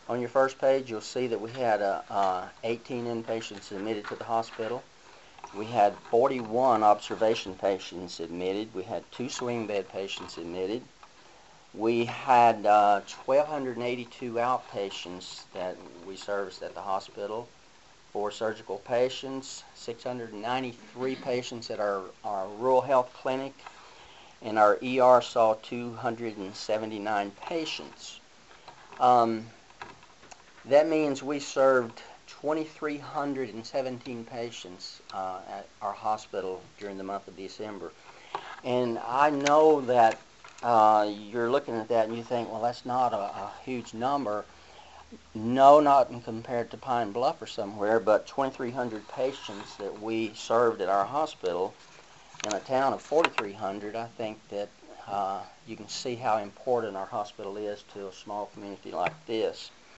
On your first page, you'll see that we had 18 inpatients admitted to the hospital. We had 41 observation patients admitted. We had 2 swing bed patients admitted. We had 1,282 outpatients that we serviced at the hospital, 4 surgical patients, 693 patients at our rural health clinic, and our ER saw 279 patients. That means we served 2,317 patients at our hospital during the month of December. And I know that you're looking at that and you think, well, that's not a huge number. No, not compared to Pine Bluff or somewhere, but 2,300 patients that we served at our hospital in a town of 4,300, I think that you can see how important our hospital is to a small community like this.